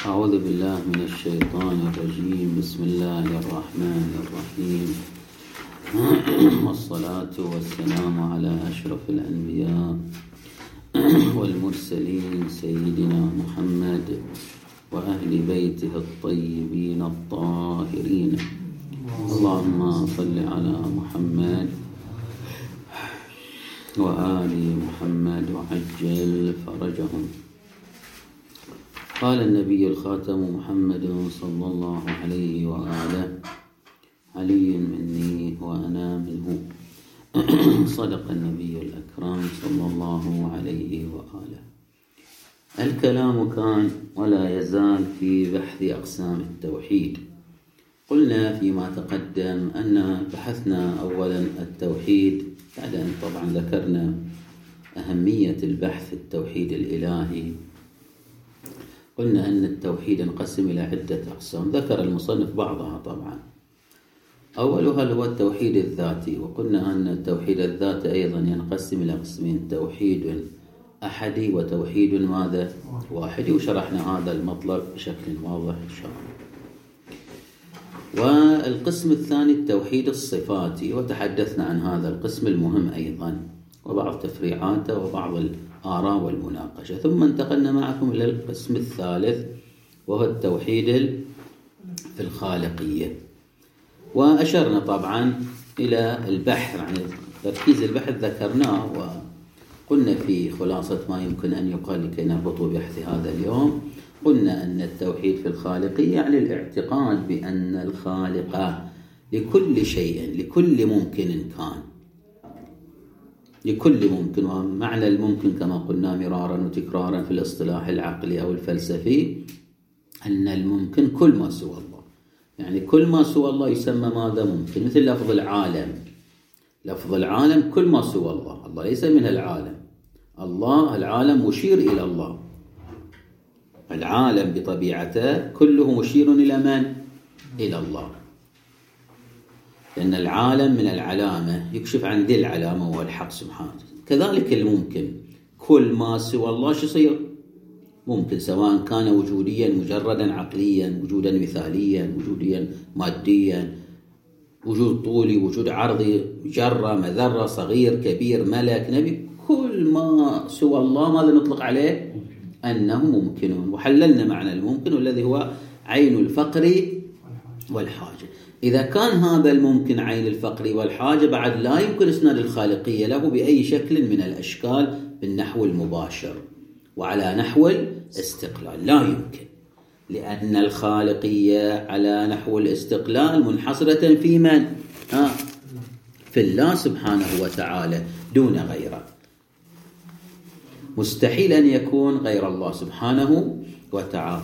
أعوذ بالله من الشيطان الرجيم. بسم الله الرحمن الرحيم، والصلاة والسلام على أشرف الأنبياء والمرسلين سيدنا محمد وأهل بيته الطيبين الطاهرين. اللهم صل على محمد وآل محمد وعجل فرجهم. قال النبي الخاتم محمد صلى الله عليه وآله: علي مني وأنا منه. صدق النبي الأكرم صلى الله عليه وآله. الكلام كان ولا يزال في بحث أقسام التوحيد. قلنا فيما تقدم أن بحثنا أولا التوحيد، بعد أن طبعا ذكرنا أهمية البحث في التوحيد الإلهي. قلنا أن التوحيد انقسم إلى عدة أقسام، ذكر المصنف بعضها طبعا. أولها هو التوحيد الذاتي، وقلنا أن التوحيد الذاتي أيضا ينقسم إلى قسمين: توحيد أحدي وتوحيد ماذا؟ واحدي، وشرحنا هذا المطلب بشكل واضح إن شاء الله. والقسم الثاني التوحيد الصفاتي، وتحدثنا عن هذا القسم المهم أيضا وبعض تفريعاته وبعض الآراء والمناقشة. ثم انتقلنا معكم إلى القسم الثالث وهو التوحيد في الخالقية، وأشرنا طبعا إلى البحث عن تركيز البحث ذكرناه، وقلنا في خلاصة ما يمكن أن يقال لكي نربط بحث هذا اليوم. قلنا أن التوحيد في الخالقية يعني الاعتقاد بأن الخالق لكل شيء، لكل ممكن كان، لكل ممكن. ومعنى الممكن كما قلنا مرارا وتكرارا في الاصطلاح العقلي أو الفلسفي أن الممكن كل ما سوى الله، يعني كل ما سوى الله يسمى ماذا؟ ممكن. مثل لفظ العالم، لفظ العالم كل ما سوى الله، الله ليس من العالم، الله العالم مشير إلى الله. العالم بطبيعته كله مشير إلى من؟ إلى الله، لأن العالم من العلامة يكشف عن ذي العلامة وهو الحق سبحانه. كذلك الممكن كل ما سوى الله شو يصير؟ ممكن، سواء كان وجوديا مجردا عقليا، وجودا مثاليا، وجوديا ماديا، وجود طولي، وجود عرضي، جرة، مذرة، صغير، كبير، ملك، نبي، كل ما سوى الله ماذا نطلق عليه؟ أنه ممكنون. وحللنا معنى الممكن والذي هو عين الفقر والحاجة. إذا كان هذا الممكن عين الفقر والحاجة، بعد لا يمكن إسناد الخالقية له بأي شكل من الأشكال بالنحو المباشر وعلى نحو الاستقلال، لا يمكن، لأن الخالقية على نحو الاستقلال منحصرة في من؟ في الله سبحانه وتعالى دون غيره. مستحيل أن يكون غير الله سبحانه وتعالى.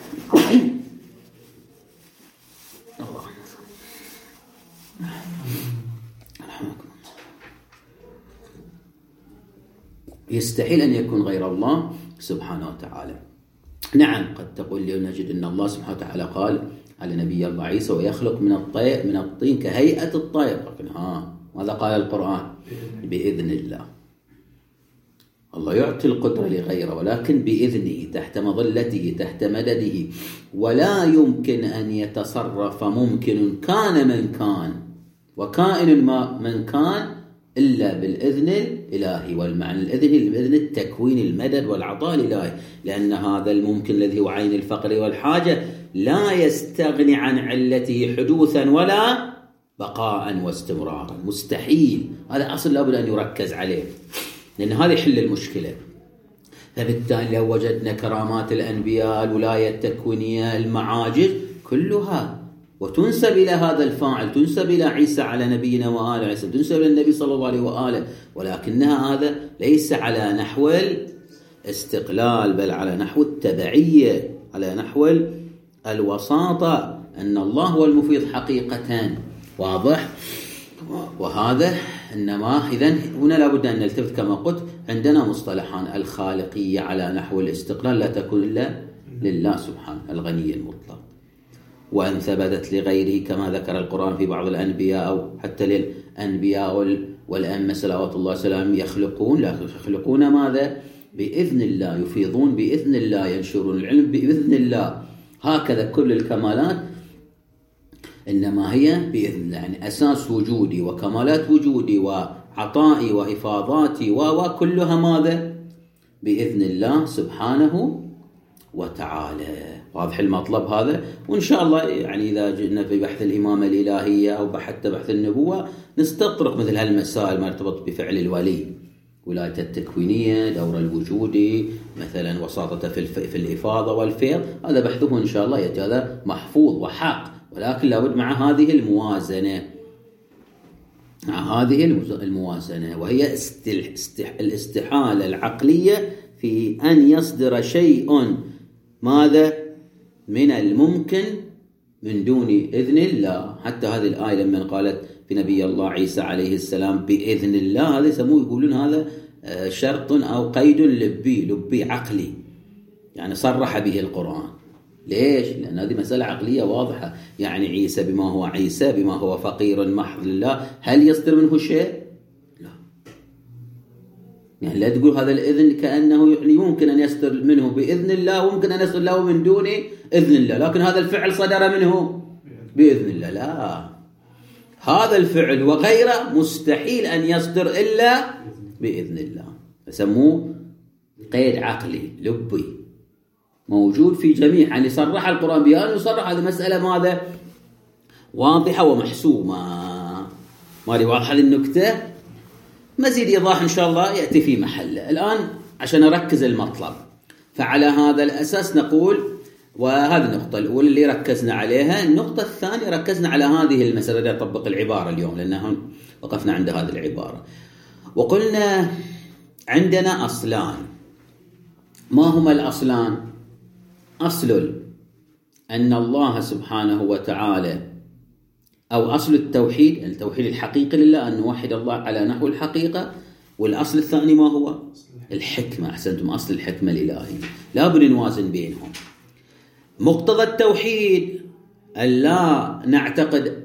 يستحيل أن يكون غير الله سبحانه وتعالى. نعم، قد تقول لي نجد أن الله سبحانه وتعالى قال على نبي الله عيسى: ويخلق من الطين كهيئة الطير. ماذا قال القرآن؟ بإذن الله. الله يعطي القدرة لغيره، ولكن بإذنه، تحت مظلته، تحت مدده، ولا يمكن أن يتصرف ممكن كان من كان وكائن من كان إلا بالإذن الإلهي. والمعنى الإذن بإذن التكوين، المدد والعطاء الإلهي، لأن هذا الممكن الذي هو عين الفقر والحاجة لا يستغني عن علته حدوثا ولا بقاء واستمرارا، مستحيل. هذا أصل لابد أن يركز عليه، لأن هذا يحل المشكلة. فبالتالي لو وجدنا كرامات الأنبياء، الولاية التكوينية، المعاجز كلها، وتنسب إلى هذا الفاعل، تنسب إلى عيسى على نبينا وآله عيسى، تنسب إلى النبي صلى الله عليه وآله، ولكنها هذا ليس على نحو الاستقلال، بل على نحو التبعية، على نحو الوساطة، أن الله هو المفيض حقيقة. واضح؟ وهذا إنما إذن هنا لابد أن نلتفت كما قلت، عندنا مصطلحان: الخالقية على نحو الاستقلال لا تكون إلا لله سبحانه الغني المطلق، وأن ثبتت لغيره كما ذكر القرآن في بعض الأنبياء، أو حتى للأنبياء والأئمة صلوات الله وسلامه يخلقون، لا يخلقون ماذا؟ بإذن الله، يفيضون بإذن الله، ينشرون العلم بإذن الله. هكذا كل الكمالات إنما هي بإذن الله، يعني أساس وجودي وكمالات وجودي وعطائي وإفاضاتي وكلها ماذا؟ بإذن الله سبحانه وتعالى. واضح المطلب هذا؟ وإن شاء الله يعني إذا جئنا في بحث الإمامة الإلهية أو حتى بحث النبوة نستطرق مثل هالمسائل ما يرتبط بفعل الولي، ولاية التكوينية، دور الوجودي، مثلا وساطة في الإفاضة والفيض، هذا بحثه إن شاء الله يأتي، هذا محفوظ وحق، ولكن لابد مع هذه الموازنة، وهي الاستحالة العقلية في أن يصدر شيء ماذا؟ من الممكن من دون إذن الله. حتى هذه الآية لما قالت في نبي الله عيسى عليه السلام بإذن الله، هذا يسموه يقولون هذا شرط أو قيد لبي عقلي، يعني صرح به القرآن. ليش؟ لأن هذه مسألة عقلية واضحة، يعني عيسى بما هو عيسى، بما هو فقير محض لله، هل يصدر منه شيء؟ لا. يعني لا تقول هذا الإذن كأنه يعني ممكن أن يصدر منه بإذن الله وممكن أن يصدر له من دون إذن الله، لكن هذا الفعل صدر منه بإذن الله. لا، هذا الفعل وغيره مستحيل أن يصدر إلا بإذن الله، يسموه قيد عقلي لبي موجود في جميع، يعني صرح القرآن بها، يصرح هذه مسألة ماذا؟ واضحة ومحسومة. ما لي واضحة للنكتة؟ مزيد إيضاح إن شاء الله يأتي في محله. الآن عشان أركز المطلب، فعلى هذا الأساس نقول، وهذه النقطة الأولى اللي ركزنا عليها. النقطة الثانية ركزنا على هذه المسألة اللي أطبق العبارة اليوم، لأنها وقفنا عند هذه العبارة وقلنا عندنا أصلان. ما هما الأصلان؟ أصل أن الله سبحانه وتعالى، أو أصل التوحيد، التوحيد الحقيقي لله، أن نوحد الله على نحو الحقيقة. والأصل الثاني ما هو؟ الحكمة. أحسنتم، أصل الحكمة الإلهية، لا بد نوازن بينهم. مقتضى التوحيد أن لا نعتقد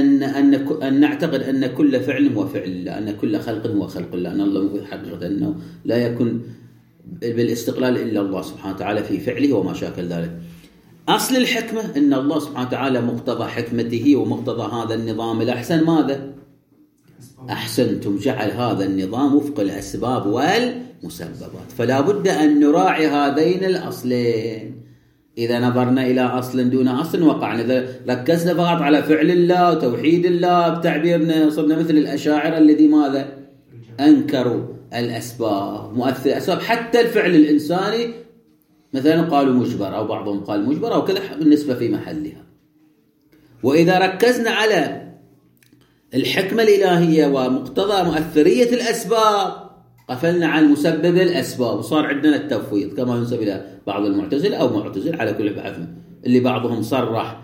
أن نعتقد أن كل فعل هو فعل الله، أن كل خلق هو خلق الله، أن الله حقيقة أنه لا يكون بالاستقلال إلا الله سبحانه وتعالى في فعله وما شاكل ذلك. أصل الحكمة أن الله سبحانه وتعالى مقتضى حكمته ومقتضى هذا النظام الأحسن ماذا؟ أحسنتم، جعل هذا النظام وفق الأسباب والمسببات. فلا بد أن نراعي هذين الأصلين. إذا نظرنا إلى أصل دون أصل وقعنا، إذا ركزنا فقط على فعل الله وتوحيد الله بتعبيرنا صرنا مثل الأشاعرة الذي ماذا؟ أنكروا الأسباب، مؤثر الأسباب، حتى الفعل الإنساني مثلا قالوا مجبر، أو بعضهم قال مجبر أو كذا، بالنسبة في محلها. وإذا ركزنا على الحكمة الإلهية ومقتضى مؤثرية الأسباب قفلنا عن مسبب الأسباب، وصار عندنا التفويض كما ينسب إلى بعض المعتزلة أو معتزل على كل بحث، اللي بعضهم صرح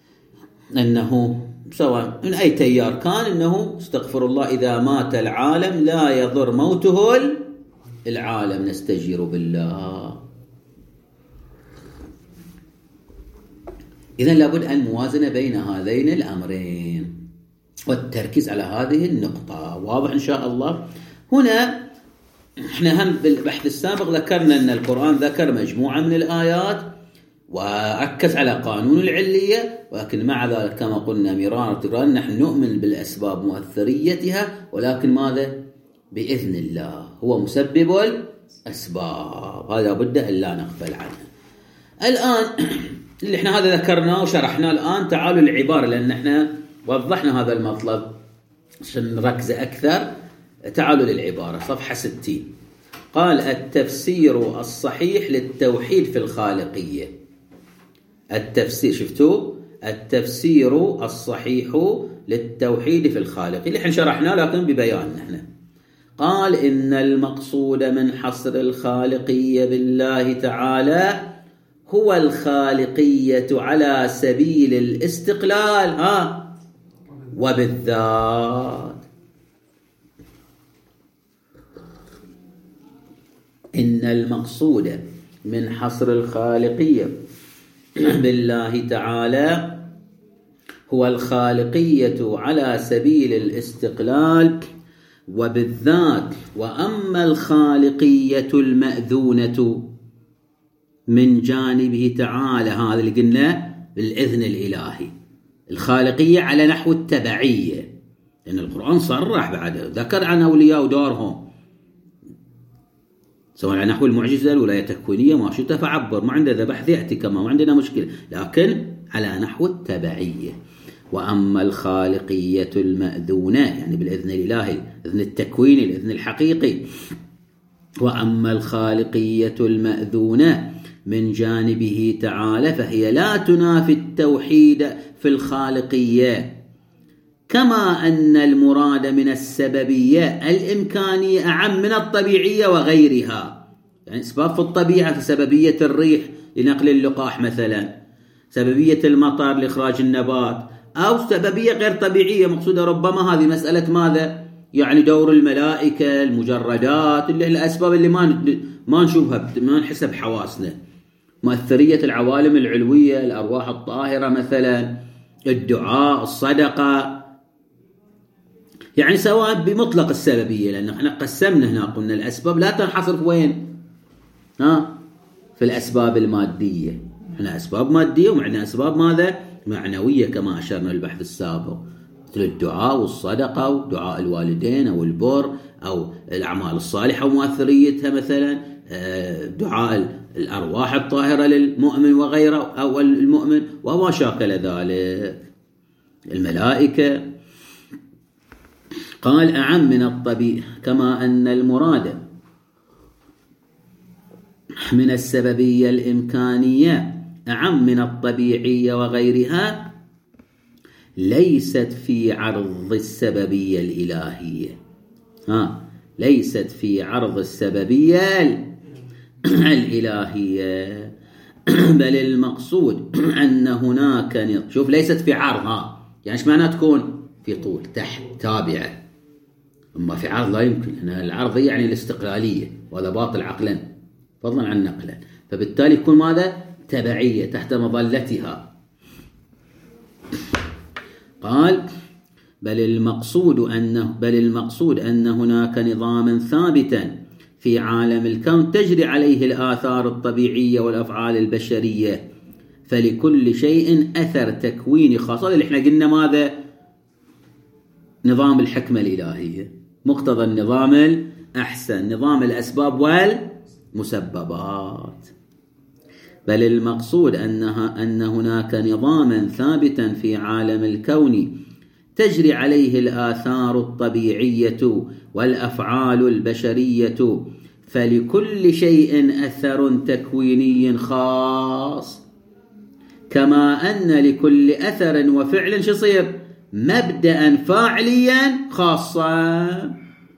أنه سواء من أي تيار كان أنه استغفر الله إذا مات العالم لا يضر موته العالم، نستجير بالله. إذن لابد أن موازنة بين هذين الأمرين والتركيز على هذه النقطة. واضح إن شاء الله؟ هنا احنا هم بالبحث السابق ذكرنا أن القرآن ذكر مجموعة من الآيات وركز على قانون العلية، ولكن مع ذلك كما قلنا مرارا وتكرارا نحن نؤمن بالأسباب مؤثريتها، ولكن ماذا؟ بإذن الله، هو مسبب الأسباب، هذا بد أن لا نغفل عنه. الآن اللي احنا هذا ذكرناه وشرحناه، الآن تعالوا العبارة، لأن احنا وضحنا هذا المطلب عشان نركز أكثر. تعالوا للعبارة صفحة 60. قال التفسير الصحيح للتوحيد في الخالقية. التفسير، شفتوا؟ التفسير الصحيح للتوحيد في الخالقية اللي احنا شرحناه لكن ببيان. نحن قال إن المقصود من حصر الخالقية بالله تعالى هو الخالقية على سبيل الاستقلال وبالذات. إن المقصود من حصر الخالقية بالله تعالى هو الخالقية على سبيل الاستقلال وبالذات وأما الخالقية المأذونة من جانبه تعالى، هذا اللي قلنا بالإذن الإلهي، الخالقية على نحو التبعية، لأن القرآن صرح بعد ذكر عن أولياء ودارهم، سواء على نحو المعجزة الولاية التكوينية ما شئت فعبر، ما عندنا بحث يأتي كما ما عندنا مشكلة، لكن على نحو التبعية. وأما الخالقية المأذونة يعني بالإذن الإلهي، الإذن التكويني، الإذن الحقيقي. وأما الخالقية المأذونة من جانبه تعالى فهي لا تنافي التوحيد في الخالقية، كما أن المراد من السببية الإمكانية أعم من الطبيعية وغيرها. يعني أسباب في الطبيعة، في سببية الريح لنقل اللقاح مثلا، سببية المطر لإخراج النبات، أو سببية غير طبيعية مقصودة ربما هذه مسألة ماذا؟ يعني دور الملائكة، المجردات، اللي الأسباب اللي ما نشوفها، ما نحسها بحواسنا، مؤثرية العوالم العلوية، الأرواح الطاهرة مثلا، الدعاء، الصدقة، يعني سواء بمطلق السببية، لأن احنا قسمنا هنا قلنا الأسباب لا تنحصر في وين؟ في الأسباب المادية، احنا أسباب مادية ومعنا أسباب ماذا؟ معنوية كما أشرنا للبحث السابق، مثل الدعاء والصدقة ودعاء الوالدين أو البر أو الأعمال الصالحة ومؤثريتها مثلا، دعاء الأرواح الطاهرة للمؤمن وغيره أو المؤمن وما شاكل ذلك، الملائكة. قال أعم من الطبيعي، كما أن المراد من السببية الإمكانية أعم من الطبيعية وغيرها، ليست في عرض السببية الإلهية، ليست في عرض السببية الإلهية، بل المقصود أن هناك شوف ليست في عرضها، يعني ايش معنى تكون في طول تحت تابعة، أما في عرض لا يمكن، هنا العرض يعني الاستقلالية، وهذا باطل عقلا فضلا عن نقلا، فبالتالي يكون ماذا؟ تبعية تحت مظلتها. قال بل المقصود أن هناك نظاما ثابتا في عالم الكون تجري عليه الآثار الطبيعية والأفعال البشرية، فلكل شيء أثر تكويني خاص، اللي احنا قلنا ماذا؟ نظام الحكمة الإلهية، مقتضى النظام الأحسن، نظام الأسباب والمسببات. بل المقصود أن هناك نظاما ثابتا في عالم الكون تجري عليه الآثار الطبيعية والأفعال البشرية، فلكل شيء أثر تكويني خاص، كما أن لكل أثر وفعل شصير مبدأ فاعليا خاصا.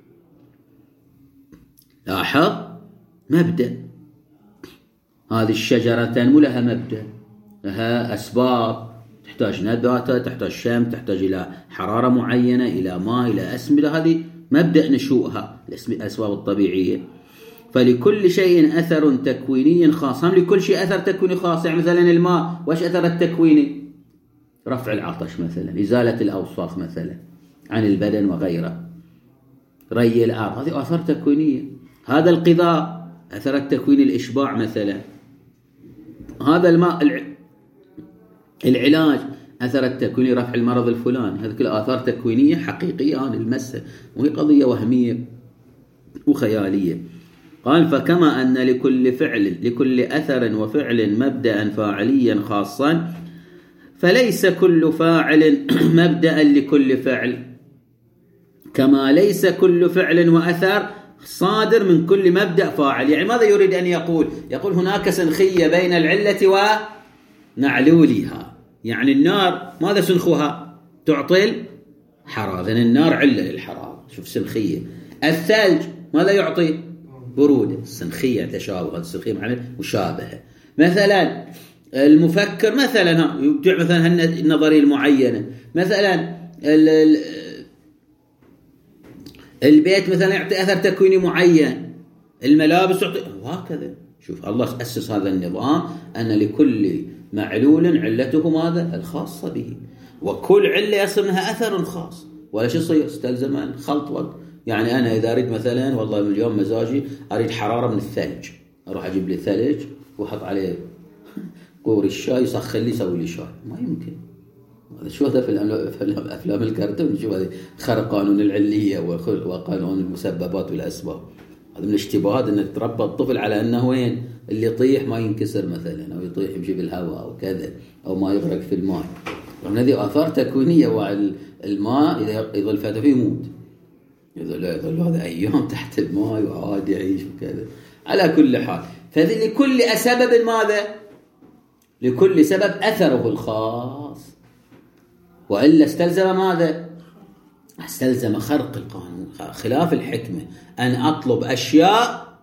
لاحظ مبدأ، هذه الشجرة تنمو لها مبدأ، لها أسباب، تحتاج نباتة، تحتاج شمس، تحتاج إلى حرارة معينة، إلى ماء، إلى أسمدة، هذه مبدأ نشوءها الأسباب الطبيعية. فلكل شيء أثر تكويني خاص، هم لكل شيء أثر تكويني خاص، يعني مثلا الماء وش أثر التكويني؟ رفع العطش مثلا، إزالة الأوصاف مثلا عن البدن وغيره، ري الأرض، هذه آثار تكوينية. هذا الغذاء أثر التكويني، الإشباع مثلا. هذا الماء العلاج أثر التكويني، رفع المرض الفلاني، هذه كل آثار تكوينية حقيقية نلمسها، وهي قضية وهمية وخيالية. قال فكما أن لكل أثر وفعل مبدأ فاعليا خاصا، فليس كل فاعل مبدأ لكل فعل، كما ليس كل فعل وأثر صادر من كل مبدأ فاعل. يعني ماذا يريد أن يقول؟ يقول هناك سنخية بين العلة ومعلولها. يعني النار ماذا سنخها؟ تعطي الحرارة، النار علة للحرارة، شوف سنخية. الثلج ماذا يعطي؟ برودة، السنخية تشابه، السنخية معنى مشابهة. مثلا المفكر مثلا يبدع مثلا النظرية المعينة، مثلا البيت مثلا يعطي أثر تكويني معين، الملابس تعطي، وهكذا. شوف الله أسس هذا النظام أن لكل معلول علته ماذا؟ الخاصة به، وكل علة يصير منها أثر خاص، ولا شيء يستلزم الخلط يعني أنا إذا أريد مثلا والله اليوم مزاجي أريد حرارة من الثلج، أروح أجيب لي ثلج وأحط عليه قور الشاي يسخن لي يسوي لي شاي، ما يمكن. هذا شو هذا في أفلام الكرتون، شو هذا خرق قانون العلية وقانون المسببات والأسباب. هذا من الاشتباهات أن تربى الطفل على أنه وين اللي يطيح ما ينكسر مثلا، أو يطيح يمشي بالهواء أو كذا، أو ما يغرق في الماء. ومن هذه آثار تكوينية، والماء إذا يظل فترة فيه يموت، يظل هذا أيام تحت الماء وعاد يعيش وكذا. على كل حال، فلكل سبب ماذا؟ لكل سبب أثره الخاص، وإلا استلزم ماذا؟ استلزم خرق القانون، خلاف الحكمة أن أطلب أشياء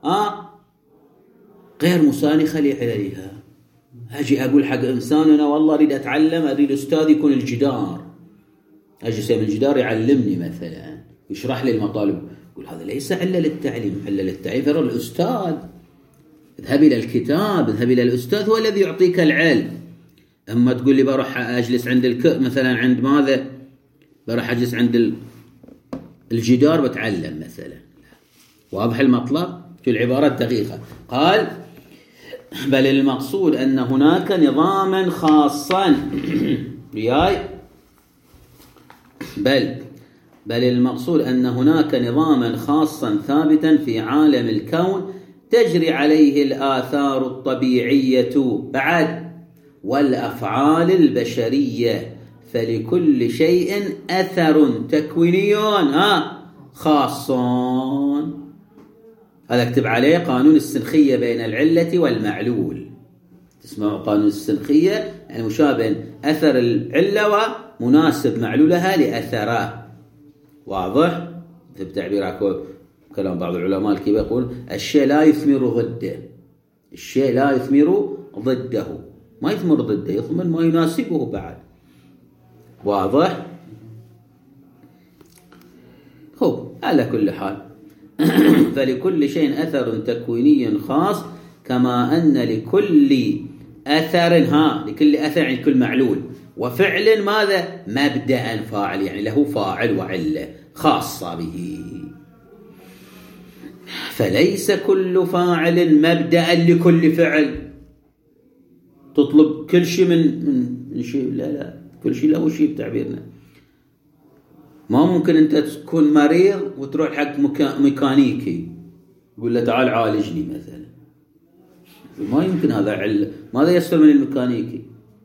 غير مسانخة لعليها. أجي أقول حق إنسان أنا والله أريد أتعلم، أريد أستاذ يكون الجدار، أجي سيم الجدار يعلمني مثلا، يشرح لي المطالب، يقول هذا ليس علة للتعليم، علة للتعليم فرع الأستاذ. اذهب إلى الكتاب، اذهب إلى الأستاذ، هو الذي يعطيك العلم. أما تقول لي بروح أجلس عند مثلا عند ماذا؟ بروح أجلس عند الجدار بتعلم مثلا. واضح المطلب؟ شو العبارة الدقيقة؟ قال بل المقصود أن هناك نظاما خاصا بل المقصود أن هناك نظاما خاصا ثابتا في عالم الكون تجري عليه الآثار الطبيعية بعد والأفعال البشرية، فلكل شيء أثر تكويني خاص. هذا اكتب عليه قانون السنخية بين العلة والمعلول. تسمعوا قانون السنخية يعني مشابه أثر العلة ومناسب معلولها لأثره. واضح؟ في تعبير كلام بعض العلماء الكبار يقول الشيء لا يثمر ضده، الشيء لا يثمر ضده، ما يثمر ضده، يثمر ما يناسبه بعد. واضح؟ خب على كل حال فلكل شيء أثر تكويني خاص، كما أن لكل أثر لكل أثر يعني كل معلول وفعل ماذا؟ مبدأ فاعل، يعني له فاعل وعلة خاصة به. فليس كل فاعل مبدأ لكل فعل. تطلب كل شيء من شيء، لا كل شيء له شيء بتعبيرنا. ما ممكن أنت تكون مريض وتروح حق ميكانيكي يقول له تعال عالجني مثلا، ما يمكن. هذا علة، ماذا يسفر من الميكانيكي؟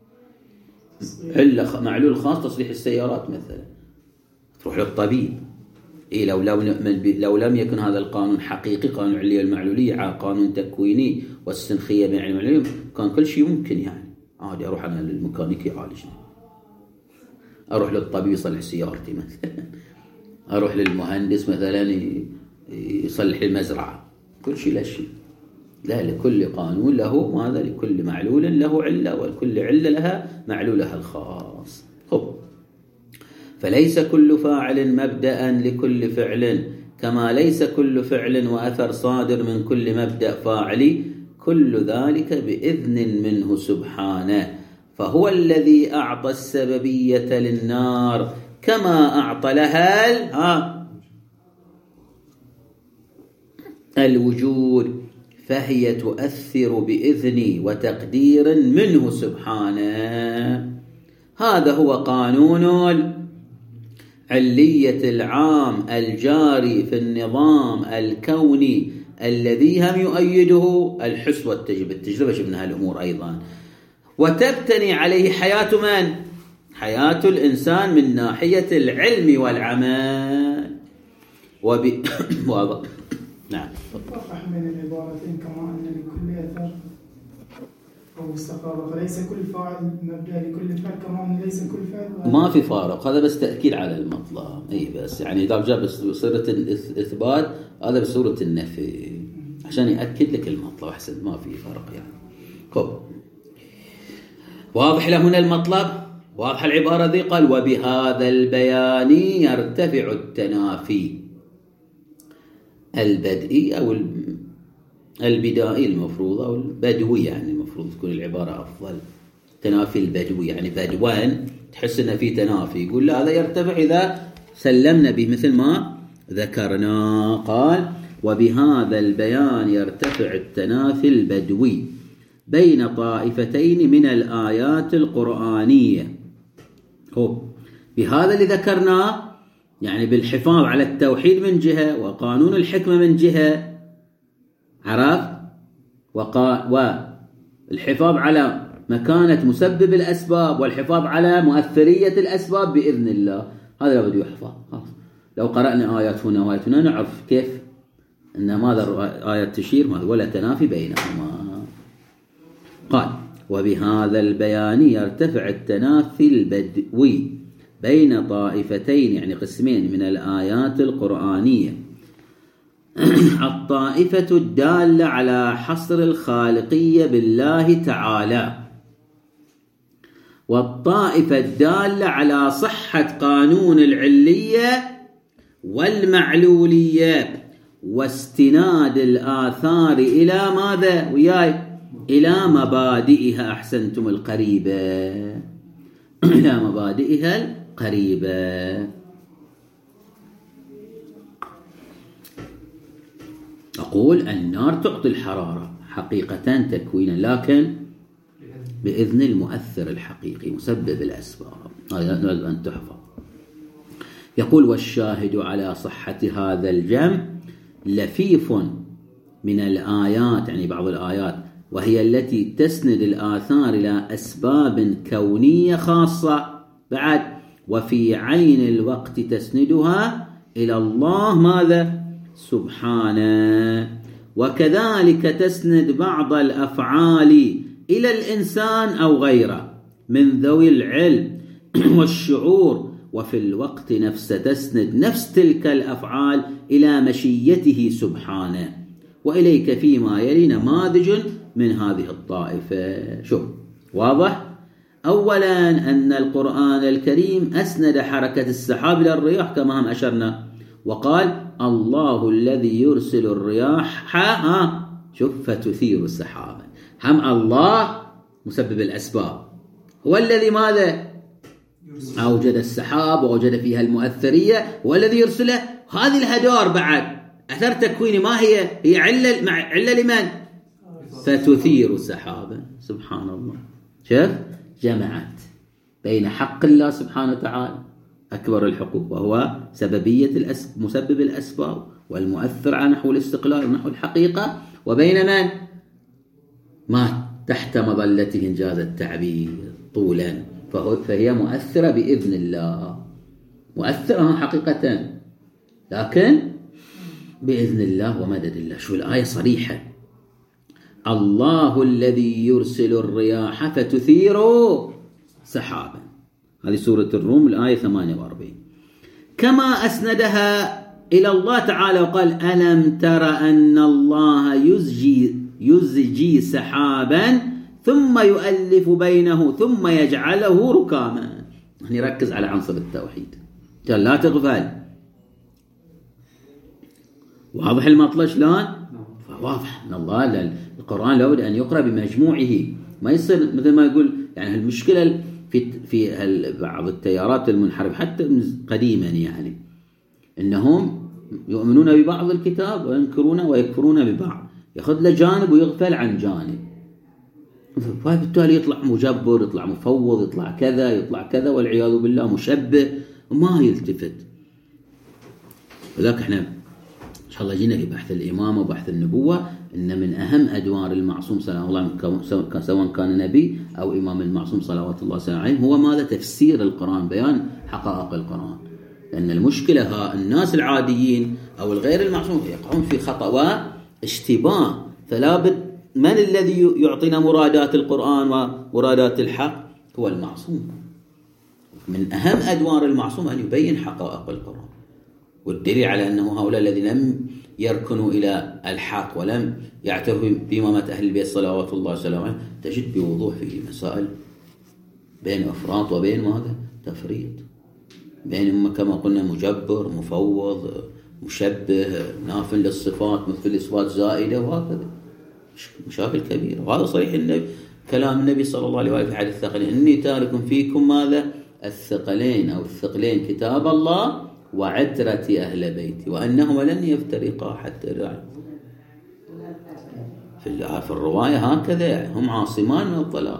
علة معلول خاص، تصليح السيارات مثلا، تروح للطبيب. لو لم يكن هذا القانون حقيقي، قانون العلية والمعلولية، قانون تكويني والسنخية بين العلم والمعلولية، كان كل شيء ممكن. يعني عادي أروح أنا للميكانيكي يعالجني، أروح للطبيب يصلح سيارتي مثلا، أروح للمهندس مثلا يصلح المزرعة، كل شيء لا شيء. لا، لكل قانون له ماذا؟ لكل معلول له علة، وكل علة لها معلولها الخاص. فليس كل فاعل مبدأ لكل فعل، كما ليس كل فعل وأثر صادر من كل مبدأ فاعلي، كل ذلك بإذن منه سبحانه. فهو الذي أعطى السببية للنار كما أعطى لها الوجود، فهي تؤثر بإذن وتقدير منه سبحانه. هذا هو قانون علية العام الجاري في النظام الكوني الذي هم يؤيده الحس والتجربة. التجربة شفناها الأمور أيضا، وتبتني عليه حياة من؟ حياة الإنسان من ناحية العلم والعمل. واضح؟ نعم. وضح من العبارتين كما أن لكل أثر أو استقرار، فليس كل فاعل مبدأ لكل فعل، كما أن ليس كل فعل. ما في فارق، هذا بس تأكيد على المطلب. بس يعني إذا جاء بصورة الإثبات هذا بصورة النفي عشان يأكد لك المطلب أحسن، ما في فرق يعني. واضح لهنا المطلب؟ واضح العبارة ذي؟ قال وبهذا البيان يرتفع التنافي البدئي أو البدائي المفروض، أو البدوي، يعني المفروض تكون العبارة أفضل. تنافي البدوي يعني بدوان، تحس أن في تنافي، يقول لا هذا يرتفع إذا سلمنا به، مثل ما ذكرنا. قال: وبهذا البيان يرتفع التنافي البدوي بين طائفتين من الآيات القرآنية. بهذا اللي ذكرناه يعني بالحفاظ على التوحيد من جهة وقانون الحكمة من جهة، عرف، والحفاظ على مكانة مسبب الأسباب والحفاظ على مؤثرية الأسباب بإذن الله، هذا لابد يحفظ. لو قرأنا آيات هنا وآيات هنا نعرف كيف أن ماذا الآيات تشير ولا تنافي بينهما. قال: وبهذا البيان يرتفع التنافي البدوي بين طائفتين يعني قسمين من الآيات القرآنية، الطائفة الدالة على حصر الخالقية بالله تعالى، والطائفة الدالة على صحة قانون العلية والمعلولية واستناد الآثار إلى ماذا؟ وياي إلى مبادئها. أحسنتم القريبة، إلى مبادئها القريبة. أقول النار تعطي الحرارة حقيقة تكوينا، لكن بإذن المؤثر الحقيقي مسبب الأسباب، هذا لازم أن تحفظ. يقول: والشاهد على صحة هذا الجمع لفيف من الآيات، يعني بعض الآيات، وهي التي تسند الآثار إلى أسباب كونية خاصة بعد، وفي عين الوقت تسندها إلى الله ماذا؟ سبحانه. وكذلك تسند بعض الأفعال إلى الإنسان أو غيره من ذوي العلم والشعور، وفي الوقت نفسه تسند نفس تلك الأفعال إلى مشيته سبحانه. وإليك فيما يلي نماذج من هذه الطائفة. شوف، واضح؟ أولا أن القرآن الكريم أسند حركة السحاب إلى الرياح كما هم أشرنا، وقال: الله الذي يرسل الرياح شوف فتثير السحابا. هم الله مسبب الأسباب، هو الذي ماذا؟ أوجد السحاب ووجد فيها المؤثرية، والذي يرسله. هذه الهدار بعد أثر تكويني ما هي؟ هي علة لمن؟ فتثير سحابا. سبحان الله. شوف، جمعت بين حق الله سبحانه وتعالى أكبر الحقوق وهو سببية مسبب الأسباب والمؤثر على نحو الاستقلال ونحو الحقيقة، وبين من؟ ما تحت مظلته إنجاز التعبير طولا، فهي مؤثرة بإذن الله، مؤثرة حقيقة لكن بإذن الله ومدد الله. شو الآية صريحة: الله الذي يرسل الرياح فتثير سحابا. هذه سورة الروم الآية 48. كما أسندها إلى الله تعالى وقال: ألم تر أن الله يزجي سحابا ثم يؤلف بينه ثم يجعله ركاما. نركز على عنصر التوحيد، لا تغفل. واضح المطلب شلون؟ فواضح ان الله القرآن لابد ان يقرأ بمجموعه، ما يصير مثل ما يقول يعني المشكلة في بعض التيارات المنحرفة حتى قديما، يعني انهم يؤمنون ببعض الكتاب وينكرونه ويكفرون ببعض، ياخذ له جانب ويغفل عن جانب، فبالتالي يطلع مجبر، يطلع مفوض، يطلع كذا، يطلع كذا، والعياذ بالله مشبه وما يلتفت. وذاك احنا ان شاء الله جينا في بحث الإمامة وبحث النبوة، ان من اهم ادوار المعصوم سلام الله سواء كان نبي او امام المعصوم صلوات الله وسلامه عليه هو ماذا؟ تفسير القرآن، بيان حقائق القرآن. لان المشكلة الناس العاديين او الغير المعصوم يقعون في خطأ واشتباه، فلا بد من الذي يعطينا مرادات القرآن ومرادات الحق؟ هو المعصوم. من أهم أدوار المعصوم أن يبين حقائق القرآن، والدليل على أنه هؤلاء الذين لم يركنوا إلى الحق ولم يعترفوا بإمامة أهل البيت صلوات الله وسلامه تجد بوضوح في مسائل بين أفراط وبين ماذا؟ تفريط، بينهم كما قلنا مجبر، مفوض، مشبه، ناف للصفات مثل صفات زائدة، وهكذا مشاكل كبيرة. وهذا صريح كلام النبي صلى الله عليه وآله في حديث الثقلين: إني تارك فيكم ماذا؟ الثقلين أو الثقلين، كتاب الله وعترة أهل بيتي وأنهما لن يفترقا حتى يرجعا. في الرواية هكذا هم عاصمان من الضلال.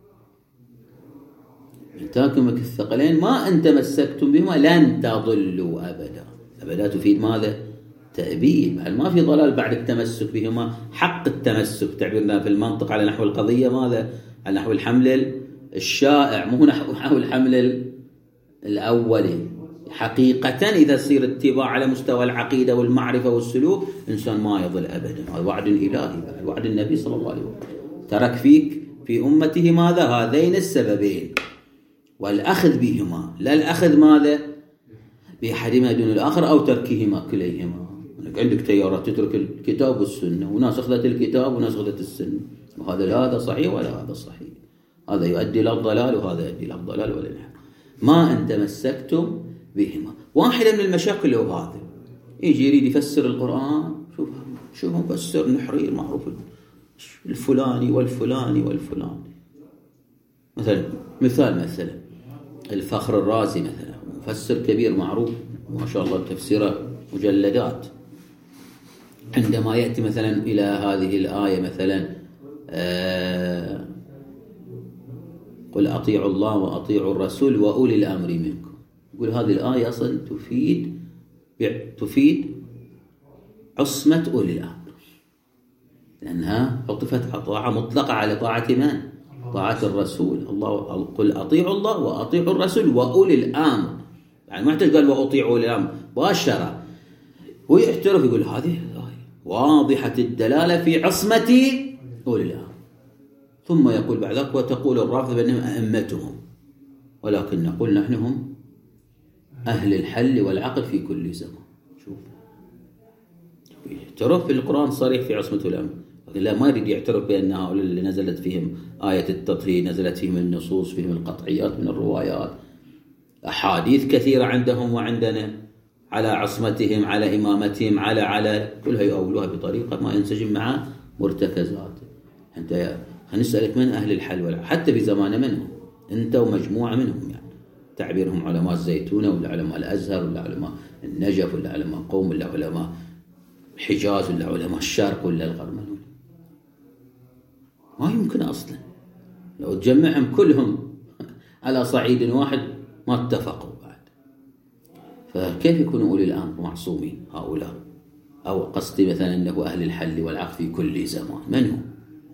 إن تاكم الثقلين ما أن تمسكتم بهما لن تضلوا أبدا. أبدا تفيد ماذا؟ تأبيد. ما في ضلال بعد التمسك بهما. حق التمسك تعبيرنا في المنطق على نحو القضية ماذا؟ على نحو الحمل الشائع، مو نحو الحمل الأولي. حقيقة إذا صير اتباع على مستوى العقيدة والمعرفة والسلوك إنسان ما يضل أبدا. هذا وعد إلهي، وعد النبي صلى الله عليه وسلم. ترك فيك في أمته ماذا؟ هذين السببين، والأخذ بهما، لا الأخذ ماذا؟ بأحدهما دون الآخر أو تركهما كليهما. عندك تيارات تترك الكتاب والسنة، وناس أخذت الكتاب وناس أخذت السنة، وهذا لا هذا صحيح ولا هذا صحيح. هذا يؤدي إلى الضلال وهذا يؤدي إلى الضلال ولا الحق. ما أن تمسكتم بهما. واحدة من المشاكل هو هذا، يجي يريد يفسر القرآن، شوف مفسر نحرير معروف الفلاني والفلاني والفلاني. مثلا الفخر الرازي مثلا، مفسر كبير معروف ما شاء الله تفسيره مجلدات. عندما يأتي مثلا إلى هذه الآية مثلا قل أطيعوا الله وأطيعوا الرسول وأولي الأمر منكم، يقول هذه الآية أصلا تفيد عصمة أولي الأمر، لأنها عطفت طاعة مطلقة على طاعة من؟ طاعة الرسول. الله قل أطيعوا الله وأطيعوا الرسول وأولي الأمر، يعني ما يحتاج قال وأطيعوا أولي الأمر مباشرة. ويحترف يقول هذه واضحة الدلالة في عصمة أولي الأمر. ثم يقول بعد ذلك وتقول الرافضة بأنهم أئمتهم، ولكن نقول نحن هم أهل الحل والعقد في كل زمان. شوف يعترف في القرآن صريح في عصمة الأمر، لكن لا ما يريد يعترف بأن هؤلاء اللي نزلت فيهم آية التطهير، نزلت فيهم النصوص، فيهم القطعيات من الروايات، أحاديث كثيرة عندهم وعندنا على عصمتهم، على إمامتهم، على كلها يؤولوها بطريقة ما ينسجم مع مرتكزاته. أنت هنسألك من أهل الحل والعقد حتى في زمان منهم أنت ومجموعة منهم، يعني تعبيرهم علماء الزيتونة ولا علماء الأزهر ولا علماء النجف ولا علماء قوم ولا علماء الحجاز ولا علماء الشرق ولا الغرب. ما يمكن أصلا لو تجمعهم كلهم على صعيد واحد ما اتفقوا بعد. فكيف يكونوا أولي الأمر معصومين هؤلاء؟ أو قصدي مثلا أنه أهل الحل والعقد في كل زمان، من هم؟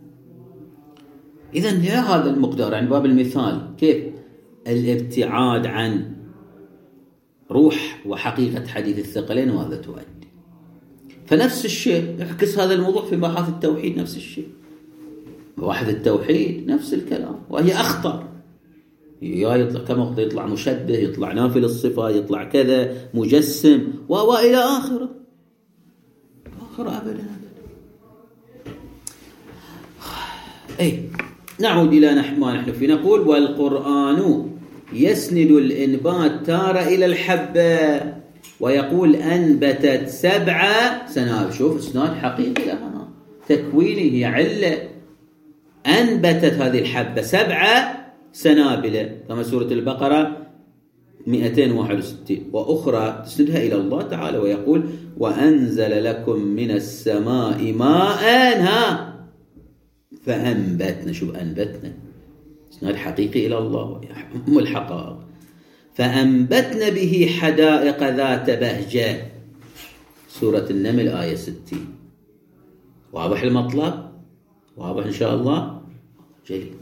إذن هذا المقدار عن باب المثال كيف الابتعاد عن روح وحقيقة حديث الثقلين وهذا تؤدي. فنفس الشيء يعكس هذا الموضوع في مباحث التوحيد، نفس الشيء مباحث التوحيد نفس الكلام، وهي أخطر. يطلع كما يطلع مشبه، يطلع نافي للصفة، يطلع كذا مجسم وإلى آخره أبدا. أي نعود إلى ما نحن فيه، نقول والقرآن يسند الإنبات تارة إلى الحبة، ويقول أنبتت 7 سنابل. شوف اسناد حقيقي لها، تكويني هي علة. أنبتت هذه الحبة 7 سنابل كما سورة البقرة 261، وأخرى تسندها إلى الله تعالى ويقول وأنزل لكم من السماء ماء فأنبتنا. شوف أنبتنا اسناد حقيقي إلى الله أم الحقائق. فأنبتنا به حدائق ذات بهجة، سورة النمل آية 60. واضح المطلب؟ واضح إن شاء الله؟ جيد.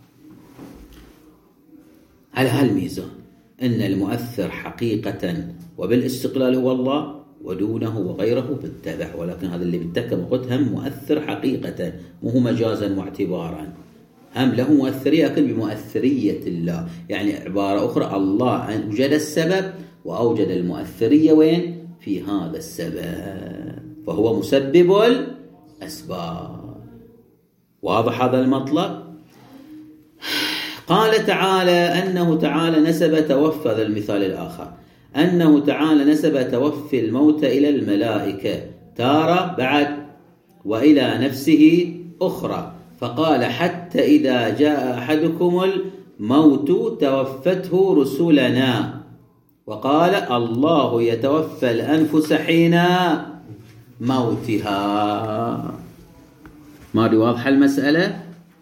على هالميزان أن المؤثر حقيقة وبالاستقلال هو الله، ودونه وغيره بالتبع، ولكن هذا اللي بالتكم قلت هم مؤثر حقيقة مو مجازا واعتبارا، هم له مؤثرية لكن بمؤثرية الله. يعني عبارة أخرى الله أوجد السبب وأوجد المؤثرية وين؟ في هذا السبب، فهو مسبب الأسباب. واضح هذا المطلب؟ قال تعالى أنه تعالى نسب توفى، ذا المثال الآخر أنه تعالى نسب توفي الموت إلى الملائكة تارة بعد وإلى نفسه أخرى، فقال حتى إذا جاء أحدكم الموت توفته رسلنا وقال الله يتوفى الأنفس حين موتها. ما أدري واضحة المسألة؟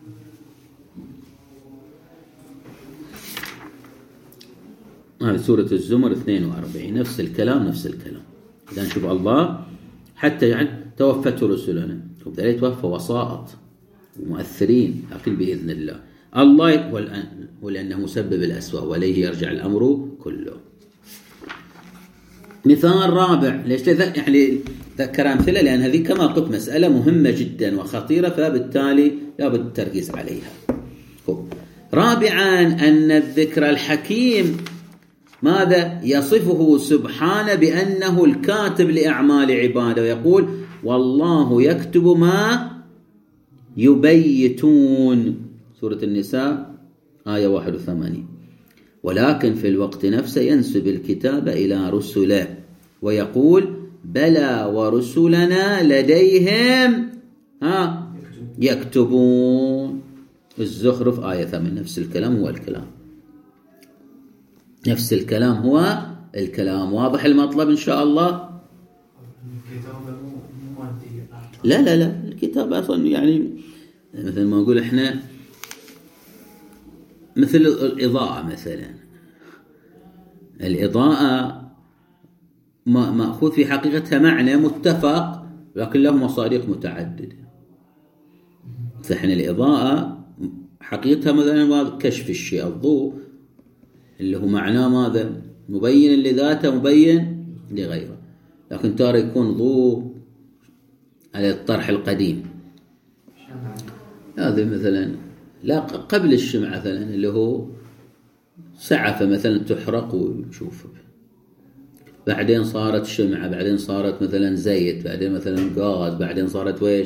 هذه سورة الزمر 42 نفس الكلام نفس الكلام. إذا نشوف الله حتى يعني توفت رسلنا وبدأ توفى وسائط ومؤثرين لكن بإذن الله. الله ولأنه مسبب الأسباب وإليه يرجع الأمر كله. مثال رابع، ليش يعني ذكر أمثلة؟ لأن هذه كما قلت مسألة مهمة جدا وخطيرة، فبالتالي لابد التركيز عليها. رابعا أن الذكر الحكيم ماذا؟ يصفه سبحانه بأنه الكاتب لأعمال عباده، ويقول والله يكتب ما يبيتون، سورة النساء آية 81. ولكن في الوقت نفسه ينسب الكتاب إلى رسله ويقول بلى ورسلنا لديهم يكتبون. الزخرف آية 8 نفس الكلام هو الكلام، نفس الكلام هو الكلام. واضح المطلب إن شاء الله؟ لا لا لا، الكتاب أصلا يعني مثل ما نقول إحنا مثل الإضاءة مثلا. الإضاءة مأخوذ في حقيقتها معنى متفق لكن له مصادق متعددة. فإحنا الإضاءة حقيقتها مثلا كشف الشيء، الضوء اللي هو معناه ماذا؟ مبين لذاته مبين لغيره. لكن ترى يكون ضوء على الطرح القديم، هذا مثلا لا قبل الشمعة مثلا اللي هو سعفة مثلا تحرق ونشوف، بعدين صارت شمعة، بعدين صارت مثلا زيت، بعدين مثلا غاز، بعدين صارت ويش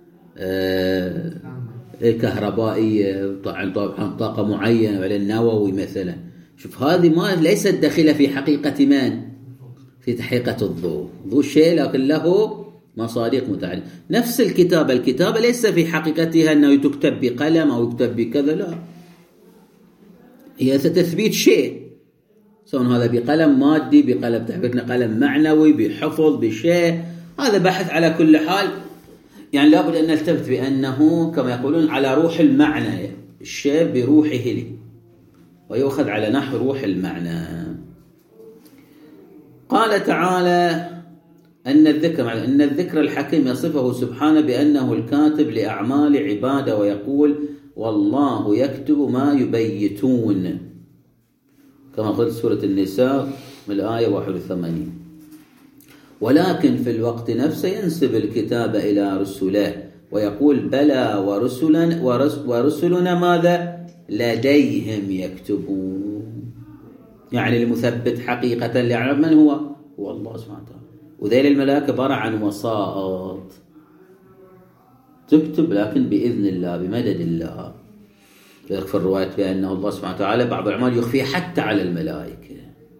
كهربائية طبعا طاقة معينة، بعدين نووي مثلا. شوف هذه ما ليست داخلة في حقيقة من؟ في حقيقة الضوء. ضوء شيء لكن له مصادق متعددة. نفس الكتابة ليس في حقيقتها أنه تكتب بقلم أو يكتب بكذا، لا، هي تثبيت شيء، سواء هذا بقلم مادي، بقلم تعبيرنا قلم معنوي، بحفظ، بشيء، هذا بحث على كل حال. يعني لابد أن نلتفت بأنه كما يقولون على روح المعنى، الشيء بروحه لي، ويؤخذ على نحو روح المعنى. قال تعالى أن الذكر الحكيم يصفه سبحانه بأنه الكاتب لأعمال عباده ويقول والله يكتب ما يبيتون، كما قلت سورة النساء الآية 81. ولكن في الوقت نفسه ينسب الكتاب إلى رسله ويقول بلى ورسلنا ماذا؟ لديهم يكتبون. يعني المثبت حقيقة ليعلم من هو الله سبحانه وتعالى. وذيل الملائكة عبارة عن وسائط تكتب لكن بإذن الله بمدد الله. في الرواية بأن الله سبحانه وتعالى بعض الأعمال يخفي حتى على الملائكة،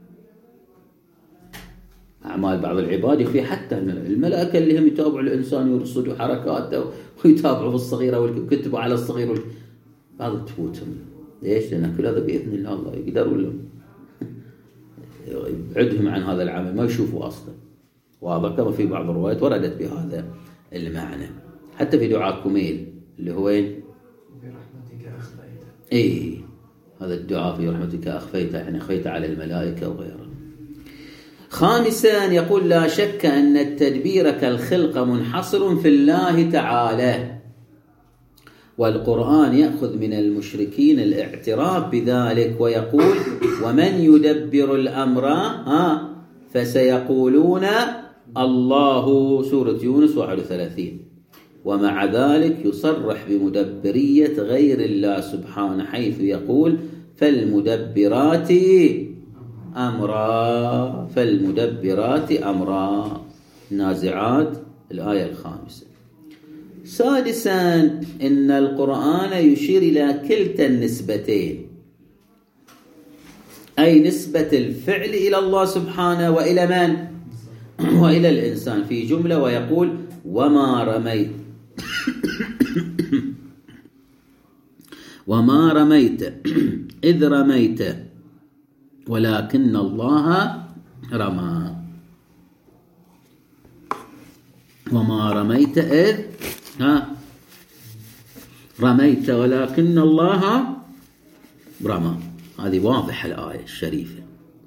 أعمال بعض العباد يخفي حتى الملائكة اللي هم يتابعوا الإنسان ويرصدوا حركاته ويتابعوا في الصغيرة ويكتبوا على الصغير بعض تفوتهم. ليش؟ لأن كل هذا بإذن الله. الله يقدروا لهم يبعدهم عن هذا العمل، ما يشوفوا أصلا. واضح كما في بعض الروايات وردت بهذا المعنى. حتى في دعاء كميل اللي هو برحمتك أخفيت، هذا الدعاء في رحمتك أخفيت، يعني أخفيت على الملائكة وغيرها. خامسا يقول لا شك أن التدبير كالخلق منحصر في الله تعالى، والقرآن يأخذ من المشركين الاعتراف بذلك ويقول ومن يدبر الأمر فسيقولون الله، سورة يونس 31. ومع ذلك يصرح بمدبرية غير الله سبحانه حيث يقول فالمدبرات أمرا، النازعات الآية 5. سادسا إن القرآن يشير إلى كلتا النسبتين، أي نسبة الفعل إلى الله سبحانه وإلى من؟ وإلى الإنسان في جملة، ويقول وما رميت وما رميت إذ رميت ولكن الله رمى. وما رميت إذ رميت ولكن الله رمى. هذه واضحة الآية الشريفة.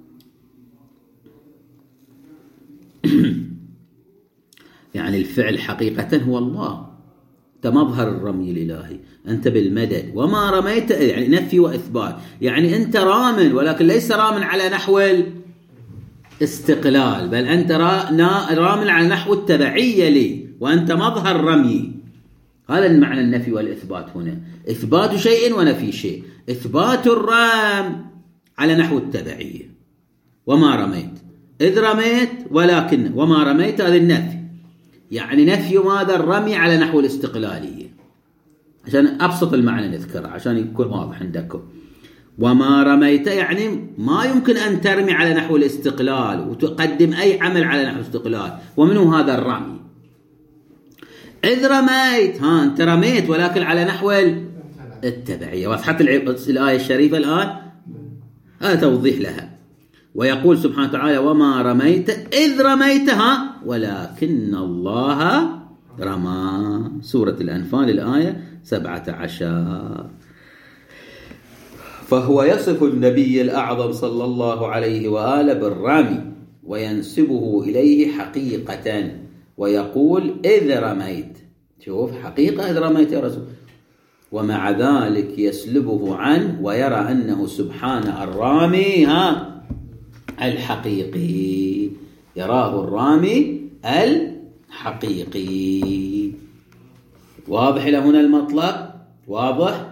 يعني الفعل حقيقة هو الله، أنت مظهر الرمي الإلهي، أنت بالمدد. وما رميت يعني نفي وإثبات، يعني أنت رام ولكن ليس رام على نحو الاستقلال، بل أنت رام على نحو التبعية لي، وأنت مظهر رمي. هذا المعنى النفي والإثبات هنا، إثبات شيء ونفي شيء. إثبات الرام على نحو التبعية، وما رميت إذ رميت ولكن، وما رميت هذا النفي، يعني نفي ماذا؟ الرمي على نحو الاستقلالية، عشان أبسط المعنى نذكره عشان يكون واضح عندكم. وما رميت يعني ما يمكن أن ترمي على نحو الاستقلال وتقدم أي عمل على نحو الاستقلال، ومنه هذا الرمي. إذ رميت أنت رميت ولكن على نحو التبعية. وضحت الآية الشريفة الآن؟ هذا توضيح لها. ويقول سبحانه وتعالى وما رميت إذ رميتها ولكن الله رمى. سورة الأنفال الآية 17. فهو يصف النبي الأعظم صلى الله عليه وآله بالرمي وينسبه إليه حقيقة، ويقول إذ رميت. شوف حقيقة إذ رميت يا رسول، ومع ذلك يسلبه عنه ويرى أنه سبحانه الرامي الحقيقي، يراه الرامي الحقيقي. واضح لهنا المطلب؟ واضح؟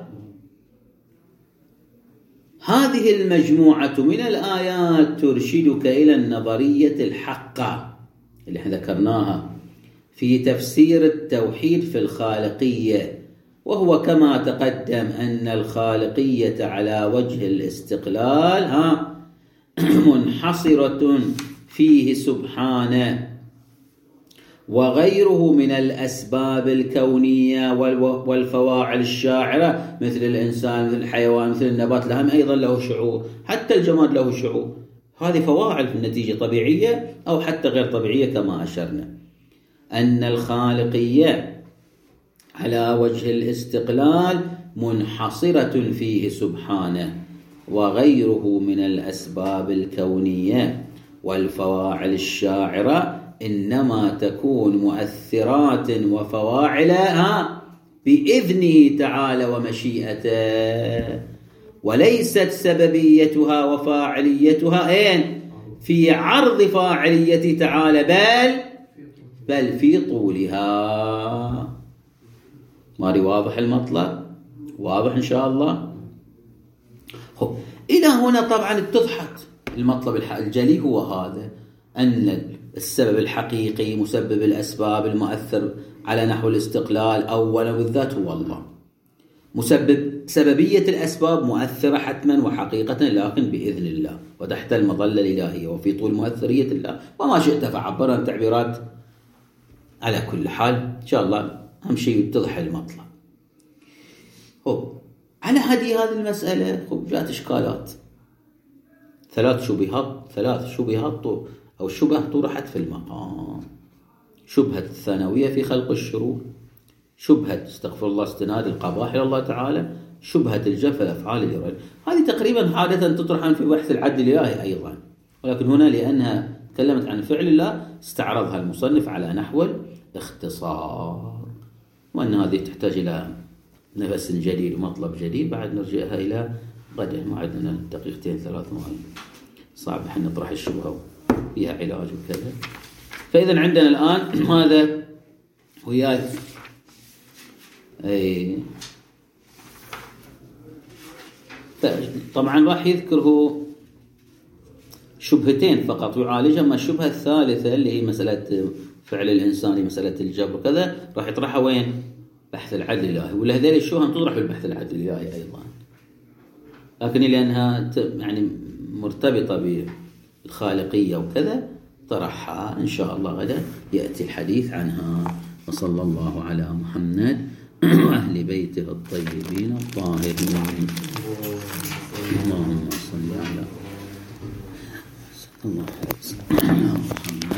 هذه المجموعة من الآيات ترشدك إلى النظرية الحقة اللي احنا ذكرناها في تفسير التوحيد في الخالقية، وهو كما تقدم أن الخالقية على وجه الاستقلال منحصرة فيه سبحانه، وغيره من الأسباب الكونية والفواعل الشاعرة مثل الإنسان مثل الحيوان مثل النبات لهم أيضا له شعور، حتى الجماد له شعور. هذه فواعل في النتيجة طبيعية أو حتى غير طبيعية كما أشرنا. أن الخالقية على وجه الاستقلال منحصرة فيه سبحانه، وغيره من الأسباب الكونية والفواعل الشاعرة إنما تكون مؤثرات وفواعل بإذنه تعالى ومشيئته، وليست سببيتها وفاعليتها في عرض فاعليته تعالى بل في طولها. ماري واضح المطلب؟ واضح إن شاء الله؟ إلى هنا طبعا اتضحت المطلب الجلي، هو هذا أن السبب الحقيقي مسبب الأسباب المؤثر على نحو الاستقلال أولا بالذات هو الله. سببية الأسباب مؤثرة حتما وحقيقة لكن بإذن الله وتحت المظلة الإلهية وفي طول مؤثرية الله، وما شئت فعبر عن تعبيرات. على كل حال إن شاء الله أهم شيء يتضح المطلب. على هذه المسألة جاءت إشكالات، ثلاث شبهات أو شبه طرحت في المقام. شبهة الثانوية في خلق الشرور، شبهة استغفر الله استناد القباح إلى الله تعالى، شبهة الجف الأفعال الإرادة. هذه تقريبا عادة تطرح في بحث العدل الإلهي أيضا، ولكن هنا لأنها تكلمت عن فعل الله استعرضها المصنف على نحو الاختصار، وأن هذه تحتاج إلى نفس جديد ومطلب جديد. بعد نرجعها إلى غدا، ما عندنا دقيقتين 3 صعب احنا نطرح الشبهة فيها علاج وكذا. فإذا عندنا الآن هذا وياي طبعا راح يذكره شبهتين فقط يعالجها، اما الشبهة الثالثة اللي هي مسألة فعل الإنساني مسألة الجبر وكذا راح يطرحها وين؟ بحث العدل الإلهي، ولا هذول الشبهة تطرح بالبحث العدل الإلهي أيضا، لكن لأنها يعني مرتبطة بالخالقية وكذا طرحها. إن شاء الله غدا يأتي الحديث عنها. وصلى الله على محمد وأهل بيته الطيبين الطاهرين. اللهم صل على الله يحفظك.